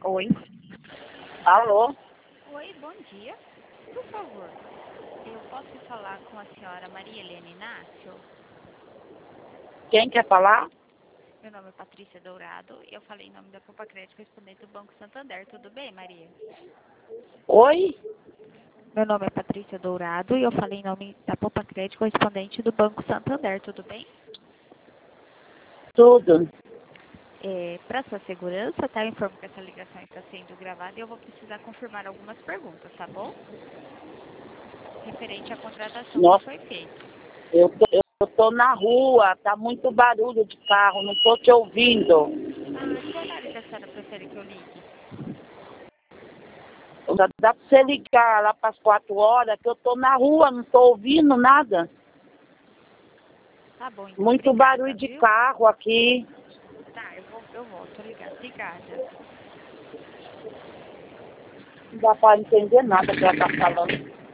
Oi. Alô? Oi, bom dia. Por favor, eu posso falar com a senhora Maria Helena Inácio? Quem quer falar? Meu nome é Patrícia Dourado e eu falei em nome da Poupa Crédito correspondente do Banco Santander. Tudo bem, Maria? Oi? Meu nome é Patrícia Dourado e eu falei em nome da Poupa Crédito correspondente do Banco Santander. Tudo bem? Tudo. Para sua segurança, tá? Eu informo que essa ligação está sendo gravada e eu vou precisar confirmar algumas perguntas, tá bom? Referente à contratação que Nossa, foi feita. eu tô na rua, tá muito barulho de carro, não tô te ouvindo. Que horário que a senhora prefere que eu ligue? Dá pra você ligar lá pras 4 horas, que eu tô na rua, não tô ouvindo nada. Tá bom, então. Muito Obrigada, barulho de viu? carro aqui. Tá, eu volto a ligar. Obrigada. Não dá pra entender nada que ela tá falando.